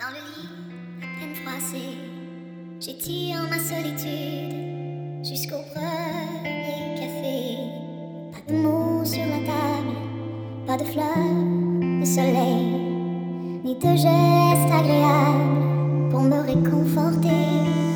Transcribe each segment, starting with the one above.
Dans le lit, à peine froissé, j'étire ma solitude jusqu'au premier café. Pas de mots sur la table, pas de fleurs, de soleil, ni de gestes agréables pour me réconforter.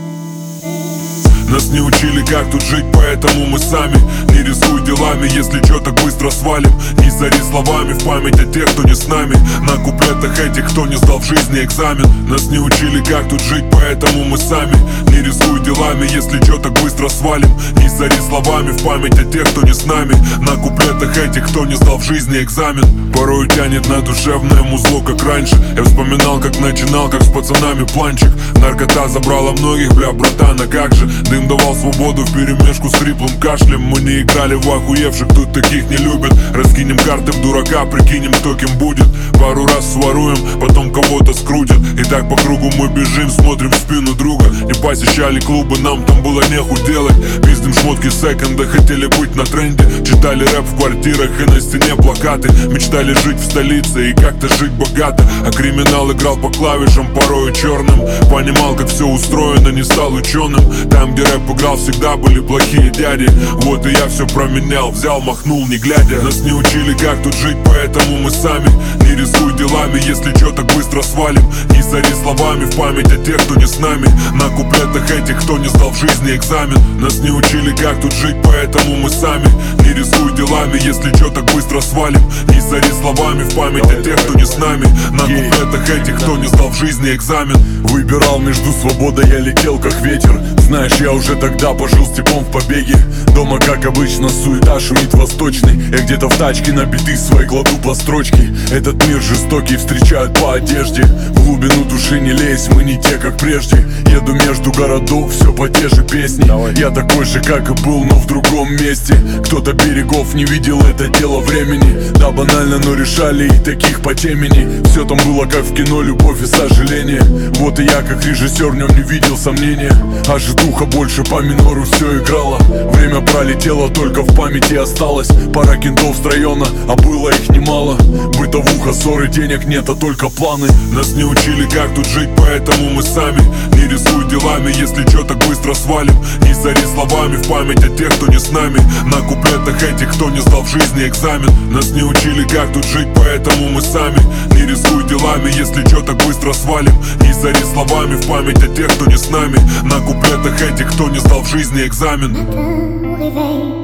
Нас не учили, как тут жить, поэтому мы сами. Не рискуй делами, если чё, так быстро свалим. Не зори словами в память о тех, кто не с нами. На куплетах этих, кто не сдал в жизни экзамен. Нас не учили, как тут жить, поэтому мы сами. Не рискуй делами, если чё, так быстро свалим. Не зори словами в память о тех, кто не с нами. На куплетах этих, кто не сдал в жизни экзамен. Порой тянет на душевное музло, как раньше. Я вспоминал, как начинал, как с пацанами планчик. Наркота забрала многих, бля, братан, а как же? Дым давал свободу вперемешку с хриплым кашлем. Мы не играли в охуевших, тут таких не любят. Раскинем карты в дурака, прикинем, кто кем будет. Пару раз своруем, потом кого-то скрутят. И так по кругу мы бежим, смотрим в спину друга. Не посещали клубы, нам там было нехуй делать. Пиздим шмотки секонда, хотели быть на тренде. Читали рэп в квартирах и на стене плакаты. Мечтали жить в столице и как-то жить богато. А криминал играл по клавишам, порою черным. Понимал, как все устроено, не стал ученым. Там, где рэп играл, всегда были плохие дяди. Вот и я все променял, взял, махнул, не глядя. Нас не учили, как тут жить, поэтому мы сами. Не рискуй делами, если чё, так быстро свалим. Не зори словами в память о тех, кто не с нами. На куплетах этих, кто не сдал в жизни экзамен. Нас не учили, как тут жить, поэтому мы сами. Не рискуй делами, если чё, так быстро свалим. Не зори словами в память о тех, кто не с нами. На куплетах этих, кто не сдал в жизни экзамен. Выбирал между свободой, я летел как ветер. Знаешь, я уже тогда пожил с типом в побеге. Дома, как обычно, суета шумит восточный. Я где-то в тачке на биты свои кладу по строчке. Этот мир жестокий, встречают по одежде. В глубину души не лезь, мы не те, как прежде. Еду между городов, все по те же песни. Я такой же, как и был, но в другом месте. Кто-то берегов не видел, это дело времени. Да, банально, но решали и таких по темени. Все там было как в кино, любовь и сожаление. Вот и я, как режиссер, в нем не видел сомнения. А житуха больше по минору все играла. Время пролетело, только в памяти осталось. Пара кентов с района, а было их немало. Бытовуха, ссоры, денег нет, а только планы. Нас не учили, как тут жить, поэтому мы сами. Не рискуй делами, если чё, так быстро свалим. Не зори словами в память о тех, кто не с нами. На куплетах этих, кто не сдал в жизни экзамен. Нас не учили, как тут жить, поэтому мы сами. Не rискуй делами, если чё, так быстро свалим. Не зори словами в память о тех, кто не с нами. На куплетах этих, кто не сдал в жизни экзамен. Matin au réveil,